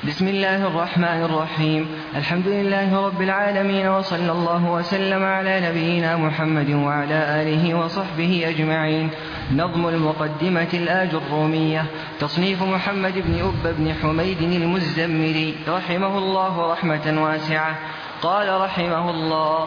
بسم الله الرحمن الرحيم. الحمد لله رب العالمين، وصلى الله وسلم على نبينا محمد وعلى آله وصحبه أجمعين. نظم المقدمة الآجرومية، تصنيف محمد بن أب بن حميد المزمري رحمه الله رحمة واسعة. قال رحمه الله: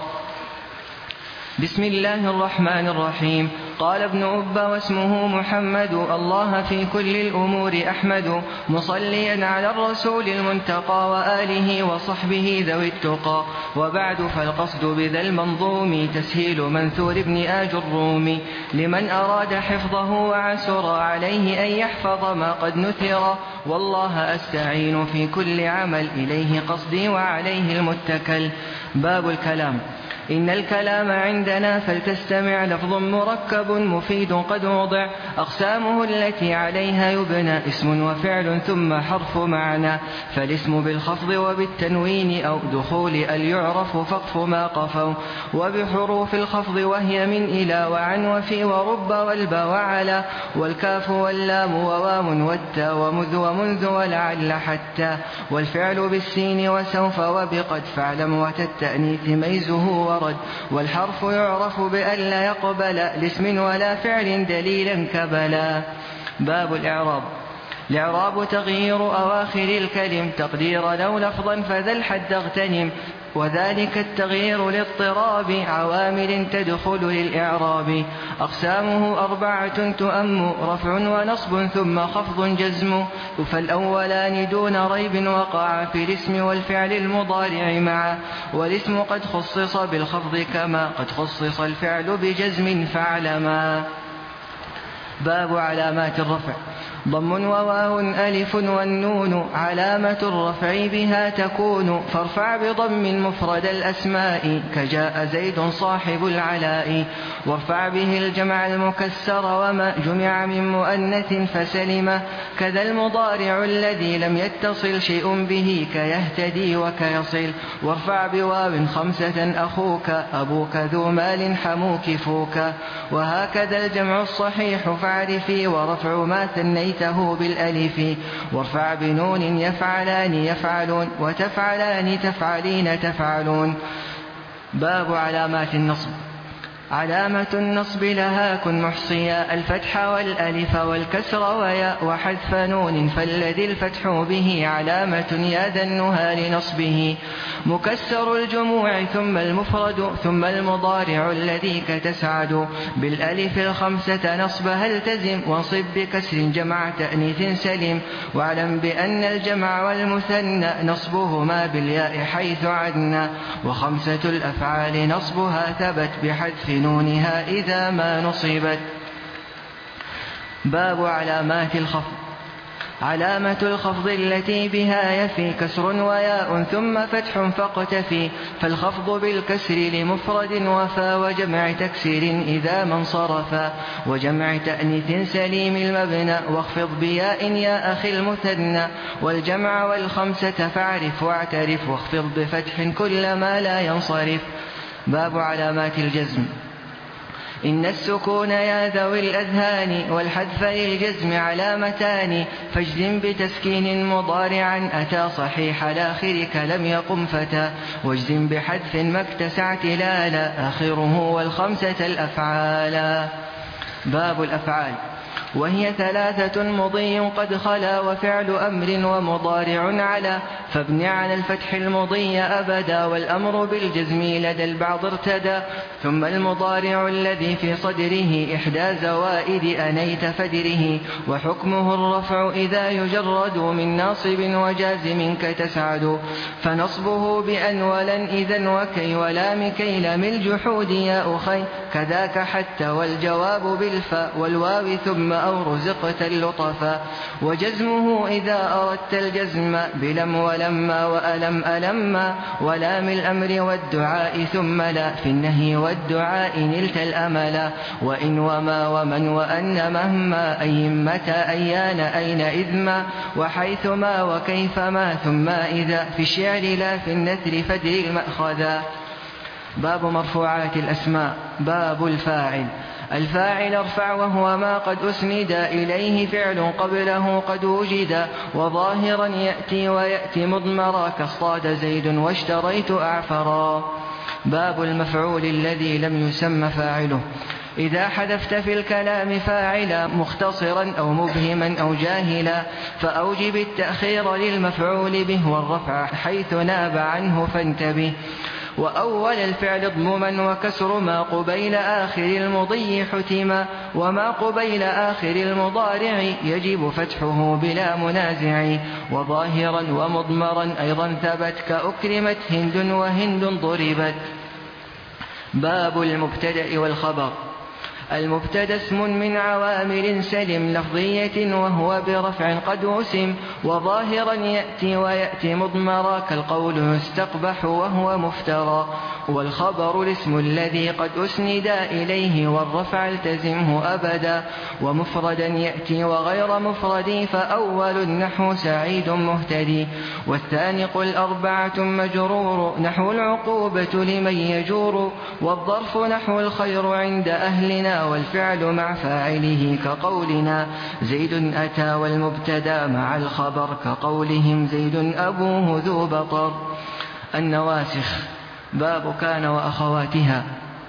بسم الله الرحمن الرحيم. قال ابن أب: واسمه محمد، الله في كل الأمور أحمد، مصليا على الرسول المنتقى وآله وصحبه ذوي التقى. وبعد، فالقصد بذا المنظوم تسهيل منثور ابن آجروم، لمن أراد حفظه وعسر عليه أن يحفظ ما قد نثر. والله أستعين في كل عمل، إليه قصدي وعليه المتكل. باب الكلام. إن الكلام عندنا فلتستمع، لفظ مركب مفيد قد وضع، أقسامه التي عليها يبنى اسم وفعل ثم حرف معنى. فالاسم بالخفض وبالتنوين أو دخول اليعرف فقف ما قفوا، وبحروف الخفض وهي من إلى وعن وفي ورب والبا وعلى، والكاف واللام وواو والتا ومذ ومنذ ولعل حتى. والفعل بالسين وسوف وبقد، فاعلم وتالتأنيث ميزه ورد. والحرف يعرف بأن لا يقبل لاسم ولا فعل دليلا كبلا. باب الإعراب. الإعراب تغيير أواخر الكلم، تقدير لو لفظا فذا الحد اغتنم، وذلك التغيير لاضطراب عوامل تدخل للإعراب. أقسامه 4 تؤم، رفع ونصب ثم خفض جزم، فالأولان دون ريب وقع في الاسم والفعل المضارع معا، والاسم قد خصص بالخفض كما قد خصص الفعل بجزم فاعلما. باب علامات الرفع. ضم وواو ألف والنون، علامة الرفع بها تكون، فارفع بضم مفرد الأسماء، كجاء زيد صاحب العلاء. وارفع به الجمع المكسر وما جمع من مؤنث فسلم، كذا المضارع الذي لم يتصل شيء به، كيهتدي وكيصل. وارفع بواو 5 أخوك، أبوك ذو مال حموك فوك. وهكذا الجمع الصحيح فاعرفي، ورفع ما ثنيته بالألف. وارفع بنون يفعلان يفعلون، وتفعلان تفعلين تفعلون. باب علامات النصب. علامة النصب لها كن محصيا، الفتح والألف والكسر وياء وحذف نون، فالذي الفتح به علامة يا ذا النهى لنصبه. مكسر الجموع ثم المفرد ثم المضارع الذي كتسعد، بالألف 5 نصبها التزم، وانصب بكسر جمع تأنيث سلم. واعلم بأن الجمع والمثنى نصبهما بالياء حيث عدنا، و5 الأفعال نصبها ثبت بحذف نونها إذا ما نصبت. باب علامات الخفض. علامة الخفض التي بها يفي كسر وياء ثم فتح فاقتفي، فالخفض بالكسر لمفرد وفا، وجمع تكسير إذا ما انصرفا، وجمع تأنيث سليم المبنى، واخفض بياء يا أخي المثنى. والجمع وال5 فاعرف واعترف، واخفض بفتح كل ما لا ينصرف. باب علامات الجزم. إن السكون يا ذوي الأذهان، والحذف للجزم علامتان، فاجزم بتسكين مضارعا أتى صحيح الآخر كلم يقم فتى، واجزم بحذف ما اكتسعت لا آخره وال5 الأفعال. باب الأفعال. وهي 3 مضي قد خلا، وفعل أمر ومضارع على، فابن على الفتح المضي أبدا، والأمر بالجزم لدى البعض ارتدى. ثم المضارع الذي في صدره إحدى زوائد أنيت فدره، وحكمه الرفع إذا يجرد من ناصب وجازم كتسعد، فنصبه بأن ولن إذا وكي ولام كي لم الجحود يا أخي، كذاك حتى والجواب بالفاء والواو ثم أو رزقت اللطفا. وجزمه إذا أردت الجزم بلم ولما وألم ألما، ولام الأمر والدعاء ثم لا في النهي والدعاء نلت الأملا. وإن وما ومن وأن مهما أي متى أيان أين إذما، وحيثما وكيفما ثم إذا، في الشعر لا في النثر فدر المأخذا. باب مرفوعات الأسماء. باب الفاعل. الفاعل ارفع وهو ما قد أسند إليه فعل قبله قد وجد وظاهرا يأتي ويأتي مضمرا كاصطاد زيد واشتريت أعفرا. باب المفعول الذي لم يسم فاعله. إذا حذفت في الكلام فاعلا مختصرا أو مبهما أو جاهلا فأوجب التأخير للمفعول به والرفع حيث ناب عنه فانتبه. وأول الفعل اضمما وكسر ما قبيل آخر المضي حتما وما قبيل آخر المضارع يجب فتحه بلا منازع وظاهرا ومضمرا أيضا ثبت كأكرمت هند وهند ضربت. باب المبتدأ والخبر. المبتدأ اسم من عوامل سلم لفظية وهو برفع قد وسم وظاهرا يأتي ويأتي مضمرا كالقول يستقبح وهو مفترى. والخبر الاسم الذي قد أسند إليه والرفع التزمه أبدا ومفردا يأتي وغير مفرد فأول النحو سعيد مهتدي والثاني قل أربعة مجرور نحو العقوبة لمن يجور والظرف نحو الخير عند أهلنا والفعل مع فاعله كقولنا زيد أتى والمبتدا مع الخبر كقولهم زيد أبوه ذو بطر. النواسخ. باب كان وأخواتها.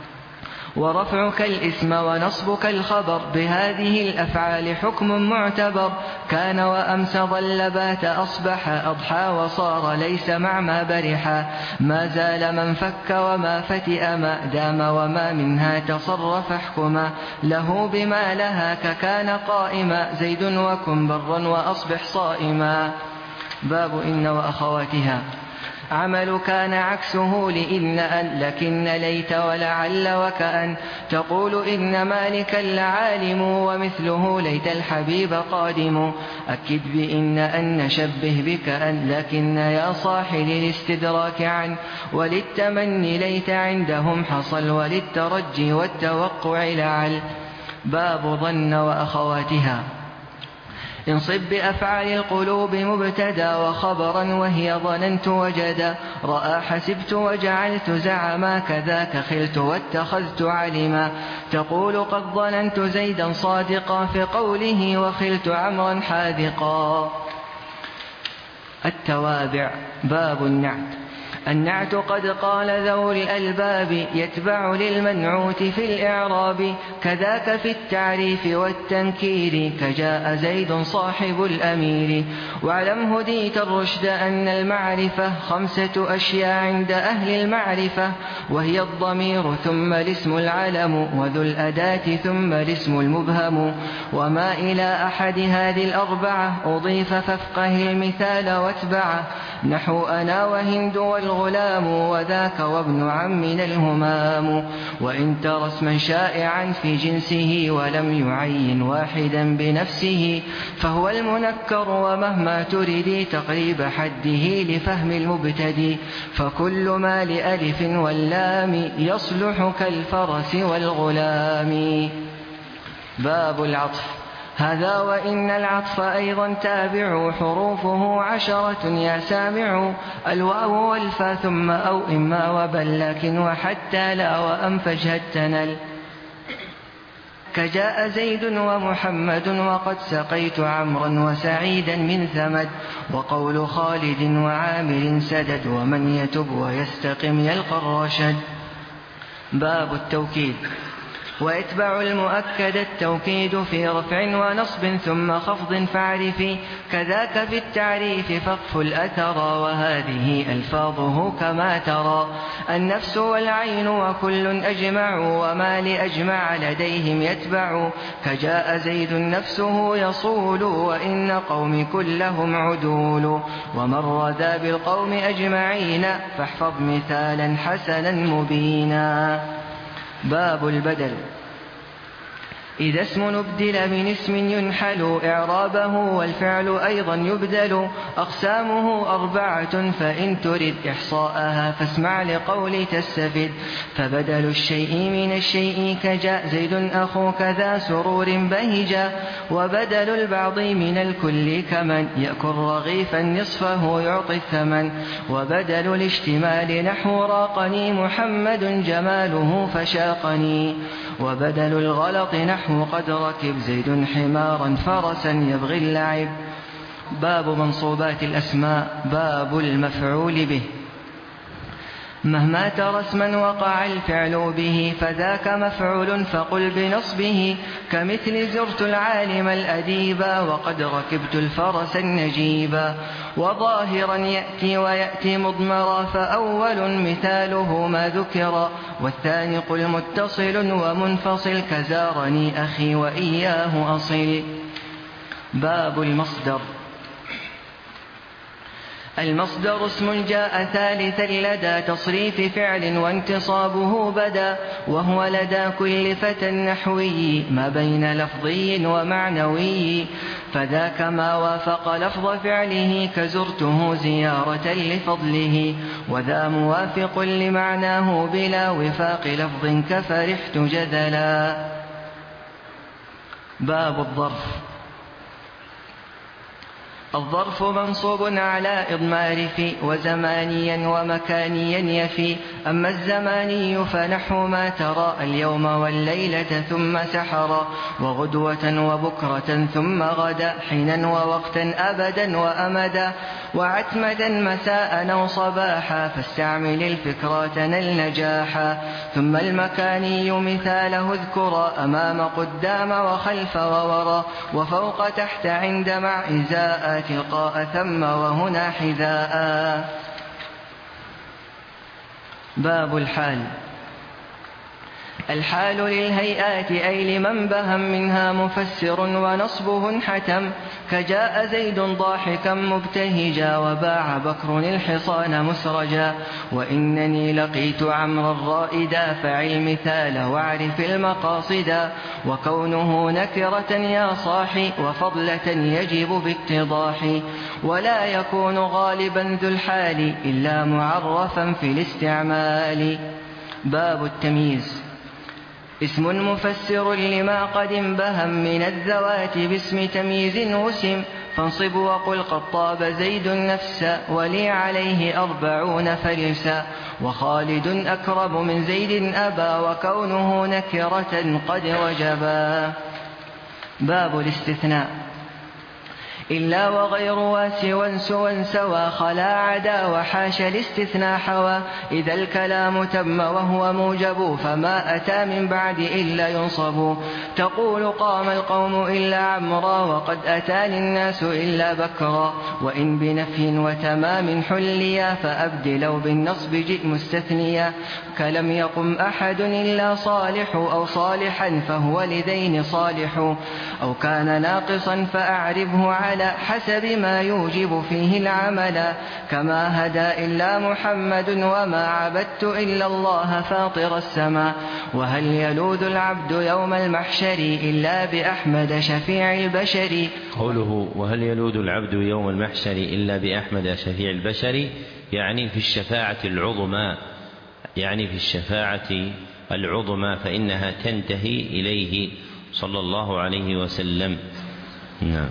ورفعك الاسم ونصبك الخبر بهذه الأفعال حكم معتبر كان وأمس ظل بات أصبح أضحى وصار ليس مع ما برحا ما زال من فك وما فتئ ما دام وما منها تصرف احكما له بما لها ككان قائما زيد وكن برا وأصبح صائما. باب إن وأخواتها. عمل كان عكسه لإن أن لكن ليت ولعل وكأن تقول إن مالكا لعالم ومثله ليت الحبيب قادم أكد بإن أن نشبه بكأن لكن يا صاح للاستدراك عن وللتمني ليت عندهم حصل وللترجي والتوقع لعل. باب ظن وأخواتها. انصب بأفعال القلوب مبتدا وخبرا وهي ظننت وجدا رأى حسبت وجعلت زعما كذاك خلت واتخذت علما تقول قد ظننت زيدا صادقا في قوله وخلت عمرا حاذقا. التوابع. باب النعت. النعت قد قال ذو الألباب يتبع للمنعوت في الإعراب كذاك في التعريف والتنكير كجاء زيد صاحب الأمير. واعلم هديت الرشد أن المعرفة 5 أشياء عند أهل المعرفة وهي الضمير ثم الاسم العلم وذو الأداة ثم الاسم المبهم وما إلى أحد هذه الأربعة أضيف فافقه المثال واتبعه نحو أنا وهند والغلام وذاك وابن عمنا الهمام. وإن ترى اسما شائعا في جنسه ولم يعين واحدا بنفسه فهو المنكر ومهما تريد تقريب حده لفهم المبتدي فكل ما لألف واللام يصلح كالفرس والغلام. باب العطف. هذا وإن العطف أيضا تابع حروفه 10 يا سامع الواو والفا ثم أو إما وبل لكن وحتى لا وأم فاجهد تنل كجاء زيد ومحمد وقد سقيت عمرا وسعيدا من ثمد وقول خالد وعامر سدد ومن يتب ويستقم يلقى الرشد. باب التوكيد. ويتبع المؤكد التوكيد في رفع ونصب ثم خفض فاعرف كذاك في التعريف فاقف الأثر وهذه ألفاظه كما ترى النفس والعين وكل أجمع وما لأجمع لديهم يتبع كجاء زيد نفسه يصول وإن قوم كلهم عدول ومر ذا بالقوم أجمعين فاحفظ مثالا حسنا مبينا. باب البدل. إذا اسم نبدل من اسم ينحل إعرابه والفعل أيضا يبدل. أقسامه 4 فإن ترد إحصاءها فاسمع لقول تستفد. فبدل الشيء من الشيء كجاء زيد أخوك ذا سرور بهجا. وبدل البعض من الكل كمن يأكل رغيفا نصفه يعطي الثمن. وبدل الاشتمال نحو راقني محمد جماله فشاقني. وبدل الغلط نحو قد ركب زيد حمارا فرسا يبغي اللعب. باب منصوبات الأسماء. باب المفعول به. مهما ترى اسما وقع الفعل به فذاك مفعول فقل بنصبه. كمثل زرت العالم الأديبا وقد ركبت الفرس النجيبا. وظاهرا يأتي ويأتي مضمرا فأول مثاله ما ذكر. والثاني قل متصل ومنفصل كزارني أخي وإياه أصل. باب المصدر. المصدر اسم جاء ثالثا لدى تصريف فعل وانتصابه بدا. وهو لدى كل فتى نحوي ما بين لفظي ومعنوي. فذاك ما وافق لفظ فعله كزرته زيارة لفضله. وذا موافق لمعناه بلا وفاق لفظ كفرحت جذلا. باب الظرف. الظرف منصوب على إضمار في وزمانيا ومكانيا يفي. أما الزماني فنحو ما ترى اليوم والليلة ثم سحرا. وغدوة وبكرة ثم غدا حينا ووقتا أبدا وأمدا. وعتمدا مساء أو صباحا فاستعمل الفكرة نل نجاحا. ثم المكاني مثاله اذكرا أمام قدام وخلف وورا. وفوق تحت عند مع إزاء تلقاء ثم وهنا حذاء. باب الحال. الحال للهيئات أي لمن بهم منها مفسر ونصبه حتم. كجاء زيد ضاحكا مبتهجا وباع بكر الحصان مسرجا. وإنني لقيت عمرا رائدا فعل مثال واعرف المقاصدا. وكونه نكرة يا صاحي وفضلة يجب باتضاح. ولا يكون غالبا ذو الحال إلا معرفا في الاستعمال. باب التمييز. اسم مفسر لما قد انبهم من الذوات باسم تمييز وسم. فانصب وقل قد طاب زيد نفسا ولي عليه 40 فلسا. وخالد أكرم من زيد أبا وكونه نكرة قد وجبا. باب الاستثناء. إلا وغير واسوا سوا سوا خلا عدا وحاش الاستثناء حوى. إذا الكلام تم وهو موجب فما أتى من بعد إلا ينصب. تقول قام القوم إلا عمرا وقد أتاني الناس إلا بكرا. وإن بنفي وتمام حليا فأبدلوا بالنصب جئ مستثنيا. كلم يقم أحد إلا صالح أو صالحا فهو لذين صالح. أو كان ناقصا فأعربه على حسب ما يوجب فيه العمل. كما هدى إلا محمد وما عبدت إلا الله فاطر السماء. وهل يلوذ العبد يوم المحشر إلا بأحمد شفيع البشر. قوله وهل يلوذ العبد يوم المحشر إلا بأحمد شفيع البشر يعني في الشفاعة العظمى، يعني في الشفاعة العظمى فإنها تنتهي إليه صلى الله عليه وسلم. نعم.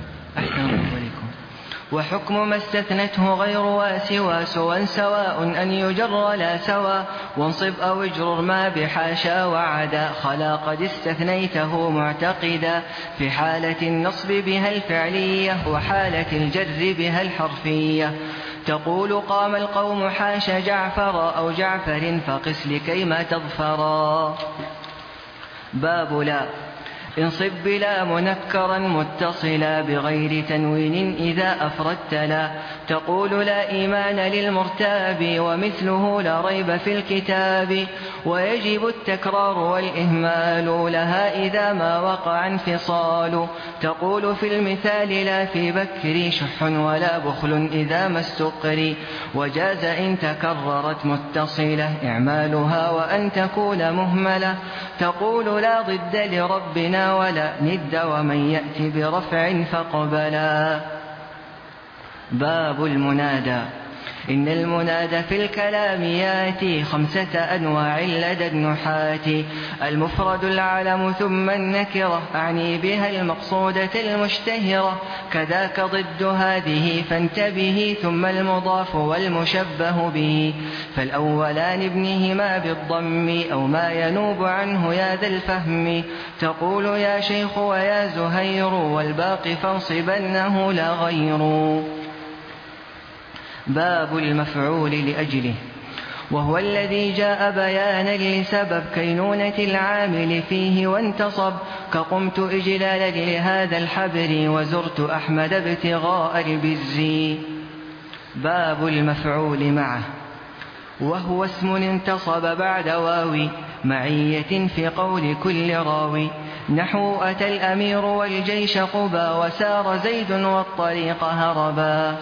وحكم ما استثنته غير واسوا سوا سواء أن يجر لا سوا. وانصب أو اجرر ما بحاشا وعدا خلا قد استثنيته معتقدا. في حالة النصب بها الفعلية وحالة الجر بها الحرفية. تقول قام القوم حاش جعفر أو جعفر فقس لكيما تظفرا. باب لا. انصب بلا منكرا متصلا بغير تنوين إذا أفردت لا. تقول لا إيمان للمرتاب ومثله لا ريب في الكتاب. ويجب التكرار والإهمال لها إذا ما وقع انفصال. تقول في المثال لا في بكري شح ولا بخل إذا ما استقري، وجاز إن تكررت متصلة إعمالها وأن تكون مهملة. تقول لا ضد لربنا ولا ند ومن يأتي برفع فقبلا. باب المنادى. إن المنادى في الكلام ياتي 5 أنواع لدى النحاة: المفرد العلم ثم النكرة أعني بها المقصودة المشتهرة، كذاك ضد هذه فانتبه، ثم المضاف والمشبه به، فالأولان ابنهما بالضم أو ما ينوب عنه يا ذا الفهم. تقول يا شيخ ويا زهير، والباقي فانصبنه لا غير. باب المفعول لأجله، وهو الذي جاء بيانا لسبب كينونة العامل فيه وانتصب، كقمت إجلالا لهذا الحبر وزرت أحمد ابتغاء البز. باب المفعول معه، وهو اسم انتصب بعد واو معية في قول كل راوي، نحو أتى الأمير والجيش قبا وسار زيد والطريق هربا.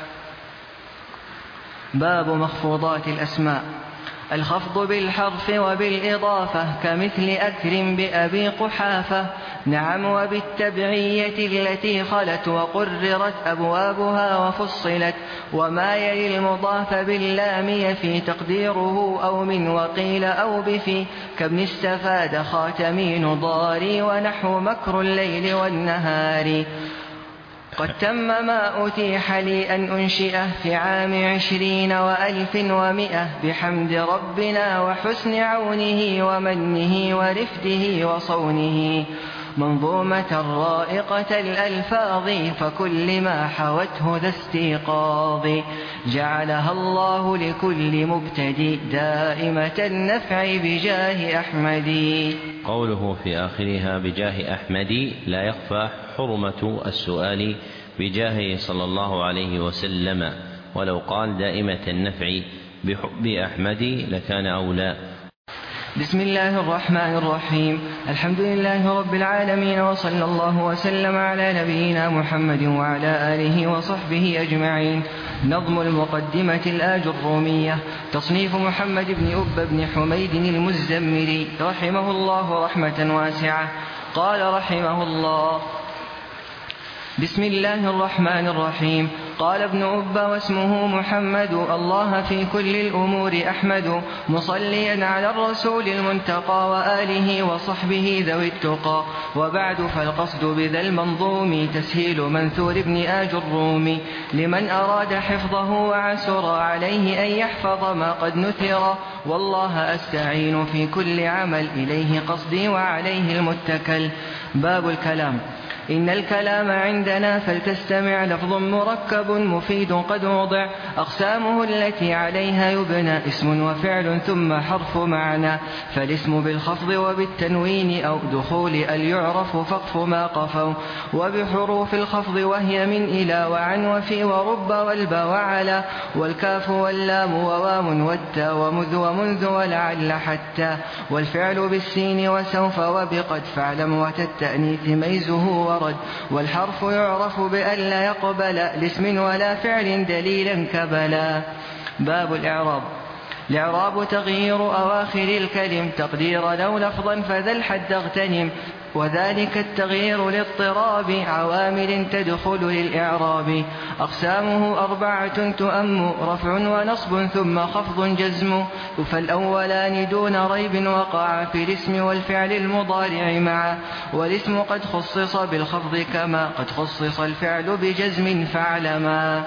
باب مخفوضات الأسماء، الخفض بالحرف وبالإضافة كمثل أكرم بأبي قحافة، نعم وبالتبعية التي خلت وقررت أبوابها وفصلت، وما يلي المضاف باللام يفي تقديره أو من وقيل أو بفي، كابن استفاد خاتمين ضاري ونحو مكر الليل والنهار. قد تم ما أتيح لي أن أنشئه في عام 20 و1100 بحمد ربنا وحسن عونه ومنه ورفده وصونه، منظومة رائقة الألفاظ فكل ما حوته ذا استيقاظ، جعلها الله لكل مبتدي دائمة النفع بجاه أحمد. قوله في آخرها بجاه أحمد لا يخفى حرمة السؤال بجاهه صلى الله عليه وسلم، ولو قال دائمة النفع بحب أحمد لكان أولى. بسم الله الرحمن الرحيم، الحمد لله رب العالمين، وصلى الله وسلم على نبينا محمد وعلى آله وصحبه أجمعين. نظم المقدمة الآجرومية، تصنيف محمد بن أب بن حميد المزمري رحمه الله رحمة واسعة. قال رحمه الله: بسم الله الرحمن الرحيم. قال ابن أب واسمه محمد، الله في كل الأمور أحمد، مصليا على الرسول المنتقى وآله وصحبه ذوي التقى. وبعد فالقصد بذا المنظوم تسهيل منثور ابن آجروم، لمن أراد حفظه وعسر عليه أن يحفظ ما قد نثر، والله أستعين في كل عمل، إليه قصدي وعليه المتكل. باب الكلام. إن الكلام عندنا فلتستمع لفظ مركب مفيد قد وضع، أقسامه التي عليها يبنى اسم وفعل ثم حرف معنى، فالاسم بالخفض وبالتنوين أو دخول اليعرف فقف ما قفوا، وبحروف الخفض وهي من إلى وعن وفي ورب والبا وعلى، والكاف واللام ووام والتا ومذ ومنذ ولعل حتى، والفعل بالسين وسوف وبقد فاعلم وتالتأنيث ميزه ورد، والحرف يعرف بأن لا يقبل لاسم ولا فعل دليلا كبلا. باب الإعراب. الإعراب تغيير أواخر الكلم تقدير لو لفظا فذا الحد اغتنم، وذلك التغيير لاضطراب عوامل تدخل للإعراب. أقسامه 4 تؤم رفع ونصب ثم خفض جزم، فالأولان دون ريب وقع في الاسم والفعل المضارع معا، والاسم قد خصص بالخفض كما قد خصص الفعل بجزم فاعلما.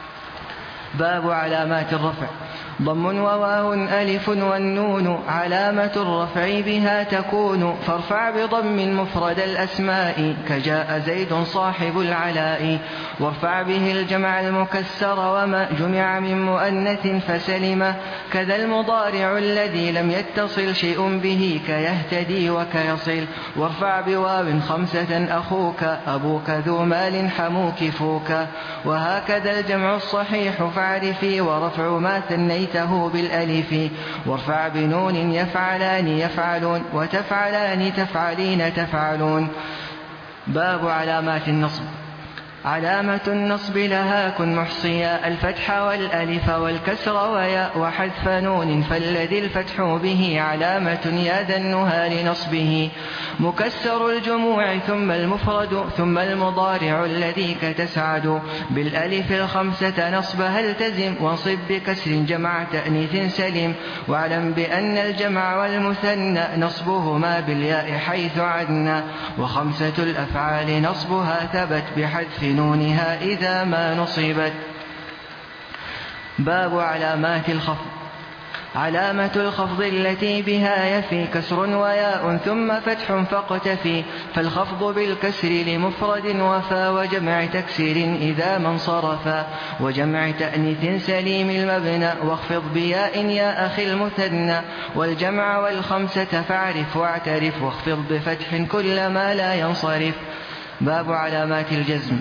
باب علامات الرفع. ضم وواو ألف والنون علامة الرفع بها تكون، فارفع بضم مفرد الأسماء كجاء زيد صاحب العلاء، وارفع به الجمع المكسر وما جمع من مؤنث فسلم، كذا المضارع الذي لم يتصل شيء به كيهتدي وكيصل، وارفع بواو 5 أخوك أبوك ذو مال حموك فوك، وهكذا الجمع الصحيح فاعرفي ورفع ما ثنيت سميته بالألف. وارفع بنون يفعلان يفعلون وتفعلان تفعلين تفعلون. باب علامات النصب. علامة النصب لها كن محصيا الفتح والألف والكسر وياء وحذف نون فالذي الفتح به علامة ياذنها لنصبه. مكسر الجموع ثم المفرد ثم المضارع الذي كتسعد بالألف الخمسة نصبها التزم وانصب بكسر جمع تأنيث سلم. واعلم بأن الجمع والمثنى نصبهما بالياء حيث عدنا وخمسة الأفعال نصبها ثبت بحذف نونها إذا ما نصبت. باب علامات الخفض. علامة الخفض التي بها يفي كسر وياء ثم فتح فاقتفي فالخفض بالكسر لمفرد وفا وجمع تكسير إذا ما انصرفا وجمع تأنيث سليم المبنى واخفض بياء يا أخي المثنى والجمع والخمسة فاعرف واعترف واخفض بفتح كل ما لا ينصرف. باب علامات الجزم.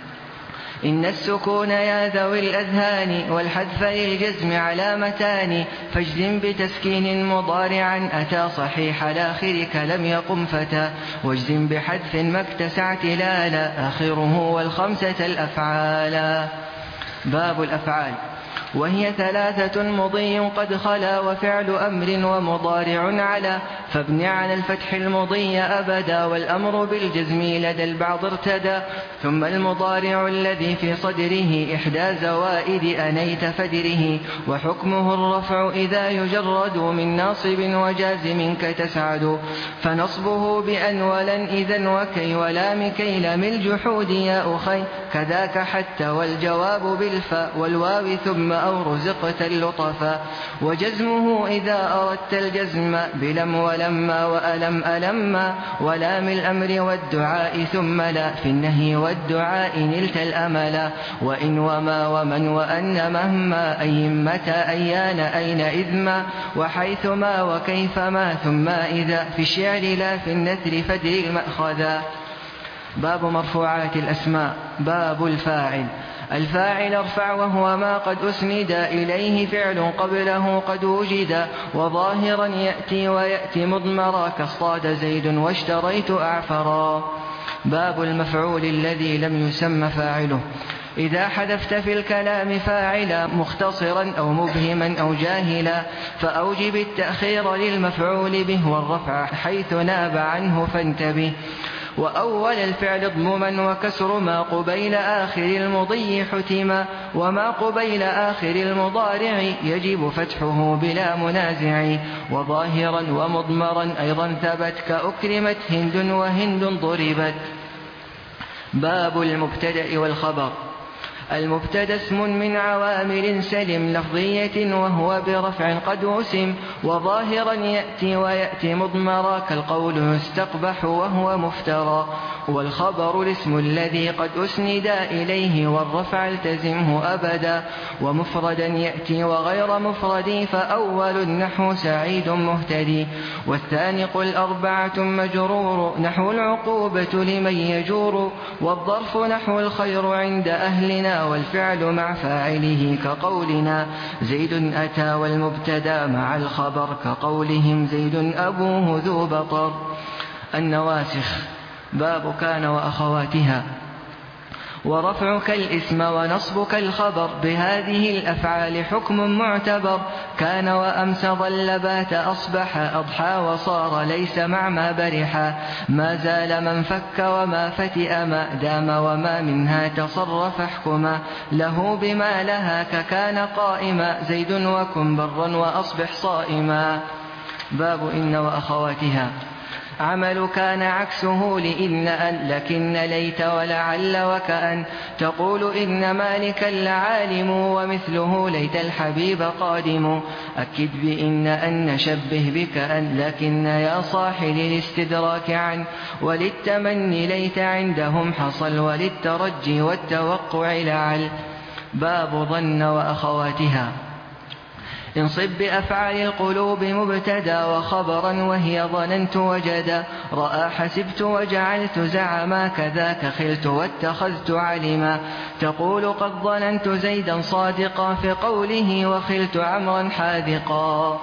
إن السكون يا ذوي الأذهان والحذف للجزم علامتان فاجزم بتسكين مضارعا أتى صحيح الآخر كلم يقم فتى واجزم بحذف ما اكتسعت لا آخره والخمسة الأفعال. باب الأفعال. وهي ثلاثة مضي قد خلا وفعل أمر ومضارع على فابن على الفتح المضي أبدا والأمر بالجزم لدى البعض ارتدى ثم المضارع الذي في صدره إحدى زوائد أنيت فدره وحكمه الرفع إذا يجرد من ناصب وجازم كتسعد فنصبه بأن ولن إذن وكي ولام كي لم الجحود يا أخي كذاك حتى والجواب بالفاء والواو ثم أو رزقت اللطفا وجزمه إذا أردت الجزم بلم ولما وألم ألما ولام الأمر والدعاء ثم لا في النهي والدعاء نلت الأملا وإن وما ومن وأن مهما أي متى أيان أين إذما وحيثما وكيفما ثم إذا في الشعر لا في النثر فدر المأخذا. باب مرفوعات الأسماء. باب الفاعل. الفاعل ارفع وهو ما قد أسند إليه فعل قبله قد وجد وظاهرا يأتي ويأتي مضمرا كاصطاد زيد واشتريت أعفرا. باب المفعول الذي لم يسم فاعله. إذا حذفت في الكلام فاعلا مختصرا أو مبهما أو جاهلا فأوجب التأخير للمفعول به والرفع حيث ناب عنه فانتبه. وأول الفعل اضمما وكسر ما قبيل آخر المضي حتما وما قبيل آخر المضارع يجب فتحه بلا منازع وظاهرا ومضمرا أيضا ثبت كأكرمت هند وهند ضربت. باب المبتدأ والخبر. المبتدأ اسم من عوامل سلم لفظية وهو برفع قد وسم وظاهرا يأتي ويأتي مضمرا كالقول يستقبح وهو مفترى. والخبر الاسم الذي قد أسند إليه والرفع التزمه أبدا ومفردا يأتي وغير مفرد فأول النحو سعيد مهتدي والثاني قل أربعة مجرور نحو العقوبة لمن يجور والظرف نحو الخير عند أهلنا والفعل مع فاعله كقولنا زيد أتى والمبتدا مع الخبر كقولهم زيد أبوه ذو بطر. النواسخ. باب كان وأخواتها. ورفعك الاسم ونصبك الخبر بهذه الأفعال حكم معتبر كان وأمس ظل بات أصبح أضحى وصار ليس مع ما برحا ما زال من فك وما فتئ ما دام وما منها تصرف احكما له بما لها ككان قائما زيد وكن برا وأصبح صائما. باب إن وأخواتها. عمل كان عكسه لإن أن لكن ليت ولعل وكأن تقول إن مالكا لعالم ومثله ليت الحبيب قادم أكد بإن أن نشبه بك أن لكن يا صاحي للاستدراك عن وللتمني ليت عندهم حصل وللترجي والتوقع لعل. باب ظن وأخواتها. انصب بأفعال القلوب مبتدا وخبرا وهي ظننت وجدا رأى حسبت وجعلت زعما كذاك خلت واتخذت علما تقول قد ظننت زيدا صادقا في قوله وخلت عمرا حاذقا.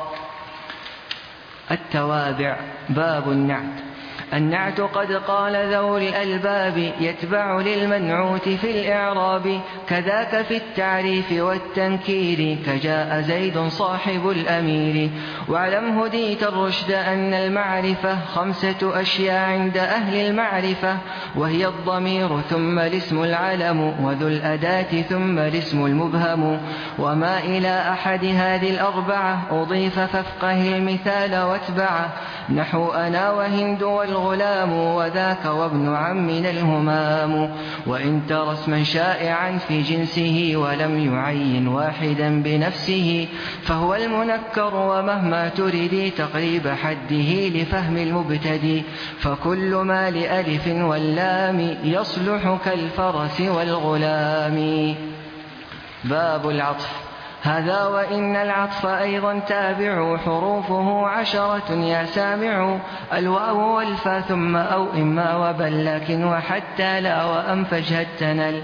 التوابع. باب النعت. النعت قد قال ذو الألباب يتبع للمنعوت في الإعراب كذاك في التعريف والتنكير كجاء زيد صاحب الأمير واعلم هديت الرشد أن المعرفة 5 أشياء عند أهل المعرفة وهي الضمير ثم الاسم العلم وذو الأداة ثم الاسم المبهم وما إلى أحد هذه الأربعة أضيف فافقه المثال واتبعه نحو أنا وهند والغلام وذاك وابن عمنا الهمام وإن ترى اسما شائعا في جنسه ولم يعين واحدا بنفسه فهو المنكر ومهما تردي تقريب حده لفهم المبتدي فكل ما لألف واللام يصلح كالفرس والغلام. باب العطف. هذا وإن العطف أيضا تابع حروفه 10 يا سامع الواو والفا ثم أو إما وبل لكن وحتى لا وأم فاجهد تنل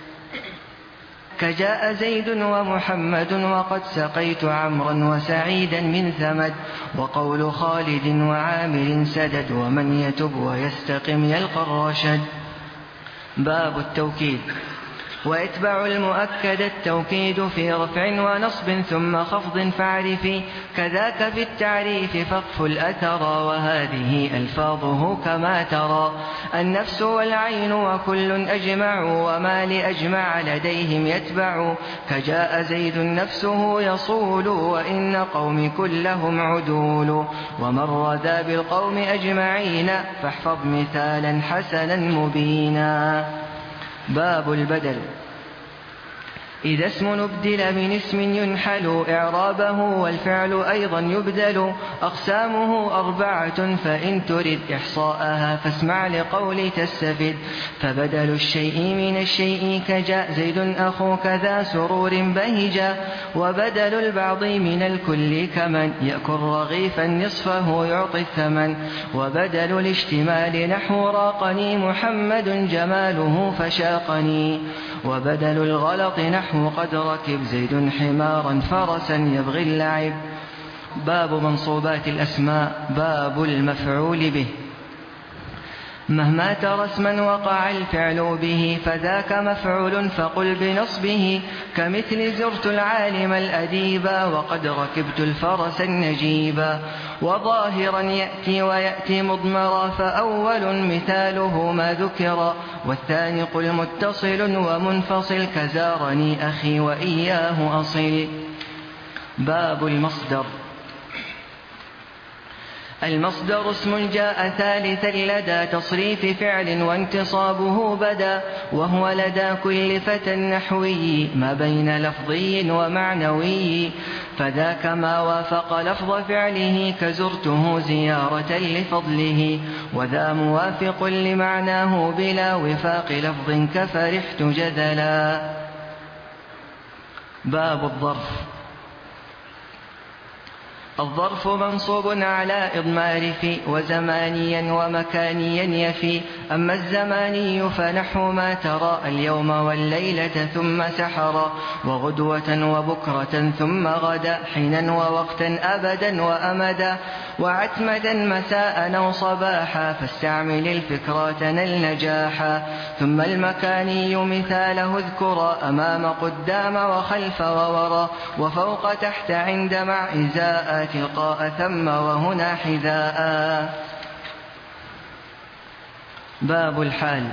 كجاء زيد ومحمد وقد سقيت عمرا وسعيدا من ثمد وقول خالد وعامر سدد ومن يتب ويستقم يلقى الرشد. باب التوكيد. ويتبع المؤكد التوكيد في رفع ونصب ثم خفض فاعرفي كذاك في التعريف فاقف الأثر وهذه ألفاظه كما ترى النفس والعين وكل أجمع وما لأجمع لديهم يتبع كجاء زيد نفسه يصول وإن قوم كلهم عدول ومر ذا بالقوم أجمعين فاحفظ مثالا حسنا مبينا. باب البدل. إذا اسم نبدل من اسم ينحل إعرابه والفعل أيضا يبدل أقسامه 4 فإن ترد إحصاءها فاسمع لقول تستفد فبدل الشيء من الشيء كجاء زيد أخوك ذا سرور بهجا وبدل البعض من الكل كمن يأكل رغيفا نصفه يعطي الثمن وبدل الاشتمال نحو راقني محمد جماله فشاقني وبدل الغلط نحو قد ركب زيد حمارا فرسا يبغي اللعب. باب منصوبات الأسماء. باب المفعول به. مهما ترى اسما وقع الفعل به فذاك مفعول فقل بنصبه كمثل زرت العالم الأديبا وقد ركبت الفرس النجيبا وظاهرا يأتي ويأتي مضمرا فأول مثاله ما ذكر والثاني قل متصل ومنفصل كزارني أخي وإياه أصل. باب المصدر. المصدر اسم جاء ثالثا لدى تصريف فعل وانتصابه بدا وهو لدى كل فتى نحوي ما بين لفظي ومعنوي فذاك ما وافق لفظ فعله كزرته زيارة لفضله وذا موافق لمعناه بلا وفاق لفظ كفرحت جذلا. باب الظرف. الظرف منصوب على إضمار في وزمانيا ومكانيا يفي أما الزماني فنحو ما ترى اليوم والليلة ثم سحرا وغدوة وبكرة ثم غدا حينا ووقتا أبدا وأمدا وعتمدا مساء أو صباحا فاستعمل الفكرة نل نجاحا ثم المكاني مثاله اذكرا أمام قدام وخلف وورا وفوق تحت عند مع إزاء تلقاء ثم وهنا حذاء. باب الحال.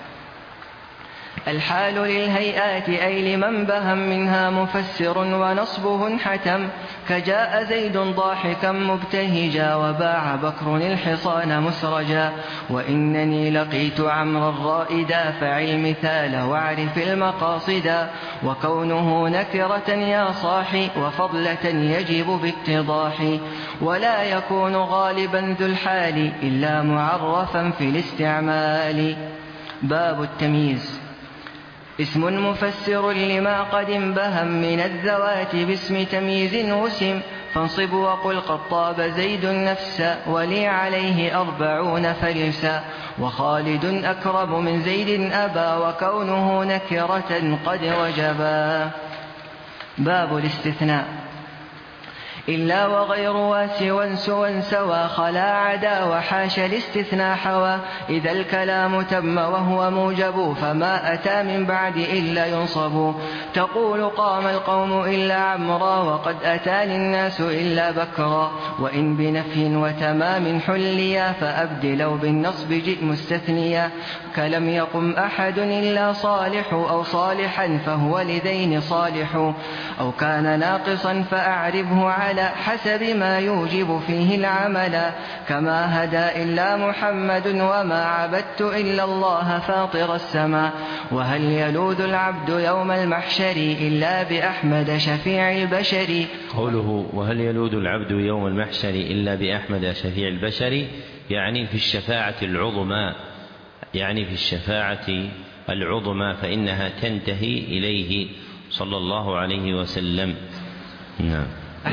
الحال للهيئات أي لمن بهم منها مفسر ونصبه حتم كجاء زيد ضاحكا مبتهجا وباع بكر الحصان مسرجا وإنني لقيت عمرا رائدا فعل مثال واعرف المقاصدا وكونه نكرة يا صاحي وفضلة يجب باتضاح ولا يكون غالبا ذو الحال إلا معرفا في الاستعمال. باب التمييز. اسم مفسر لما قد انبهم من الذوات باسم تمييز وسم، فانصب وقل قد طاب زيد نفسا ولي عليه 40 فلسا، وخالد أكرم من زيد أبا وكونه نكرة قد وجبا. باب الاستثناء. إلا وغير واسوا سوى خلا عدا وحاش الاستثناء حوى، إذا الكلام تم وهو موجب فما أتى من بعد إلا ينصب. تقول قام القوم إلا عمرا وقد أتاني الناس إلا بكرا، وإن بنفي وتمام حليا فأبدلوا بالنصب جئ مستثنيا. كلم يقم أحد إلا صالح أو صالحا فهو لذين صالح، أو كان ناقصا فأعربه على حسب ما يوجب فيه العمل، كما هدى إلا محمد وما عبدت إلا الله فاطر السماء. وهل يلوذ العبد يوم المحشر إلا بأحمد شفيع البشر. قوله وهل يلوذ العبد يوم المحشر إلا بأحمد شفيع البشر يعني في الشفاعة العظمى، يعني في الشفاعة العظمى فإنها تنتهي إليه صلى الله عليه وسلم. نعم.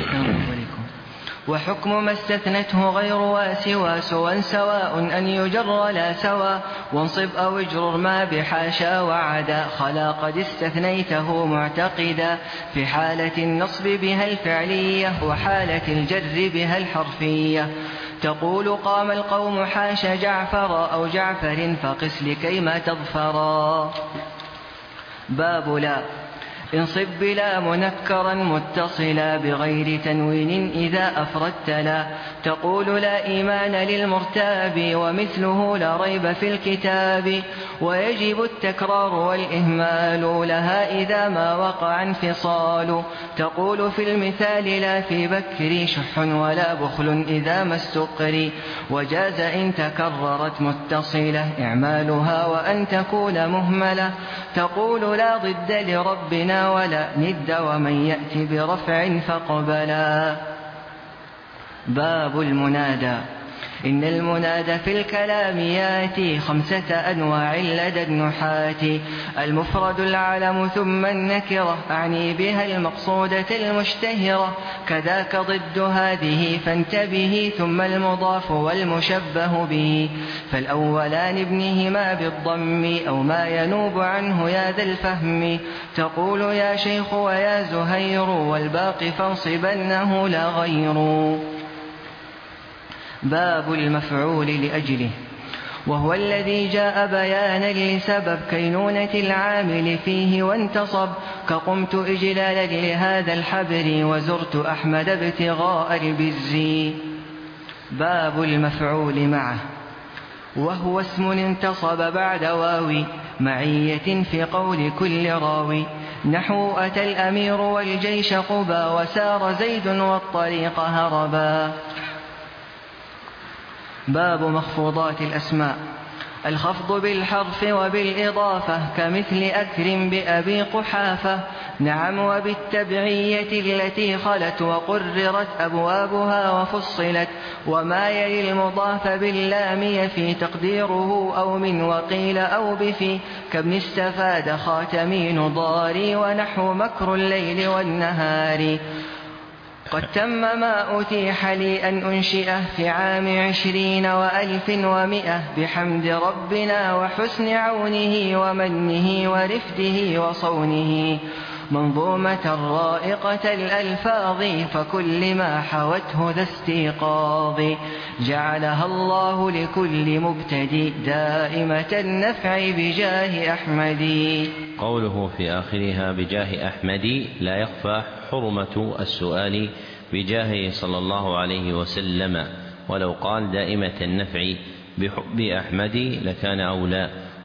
وحكم ما استثنته غير واسوا سواء أن يجر لا سوا، وانصب أو اجرر ما بحاشا وعدا خلا قد استثنيته معتقدا، في حالة النصب بها الفعلية وحالة الجر بها الحرفية. تقول قام القوم حاش جعفر أو جعفر فقس لكيما تظفرا. باب لا. انصب بلا منكرا متصلا بغير تنوين إذا أفردت لا، تقول لا إيمان للمرتاب ومثله لا ريب في الكتاب، ويجب التكرار والإهمال لها إذا ما وقع انفصال. تقول في المثال لا في بكر شح ولا بخل إذا ما استقري، وجاز إن تكررت متصلة إعمالها وأن تكون مهملة. تقول لا ضد لربنا ولا ند ومن يأتي برفع فقبلا. باب المنادى. إن المنادى في الكلام ياتي 5 أنواع لدى النحاة، المفرد العلم ثم النكرة أعني بها المقصودة المشتهرة، كذاك ضد هذه فانتبه، ثم المضاف والمشبه به، فالأولان ابنهما بالضم أو ما ينوب عنه يا ذا الفهم. تقول يا شيخ ويا زهير والباقي فانصبنه لا غير. باب المفعول لأجله، وهو الذي جاء بيانا لسبب كينونة العامل فيه وانتصب، كقمت إجلالا لهذا الحبر وزرت أحمد ابتغاء البز. باب المفعول معه، وهو اسم انتصب بعد واوي معية في قول كل راوي، نحو أتى الأمير والجيش قبا وسار زيد والطريق هربا. باب مخفوضات الأسماء، الخفض بالحرف وبالإضافة كمثل أكرم بأبي قحافة، نعم وبالتبعية التي خلت وقررت أبوابها وفصلت، وما يلي المضاف باللام يفي تقديره أو من وقيل أو بفي، كابن استفاد خاتمين ضاري ونحو مكر الليل والنهار. قد تم ما أتيح لي أن أنشئه في عام 20 و1100 بحمد ربنا وحسن عونه ومنه ورفده وصونه، منظومة رائقة الألفاظ فكل ما حوته ذا استيقاظ، جعلها الله لكل مبتدئ دائمة النفع بجاه أحمد. قوله في آخرها بجاه أحمد لا يخفى حرمة السؤال بجاهه صلى الله عليه وسلم، ولو قال دائمة النفع بحب أحمد لكان أولى.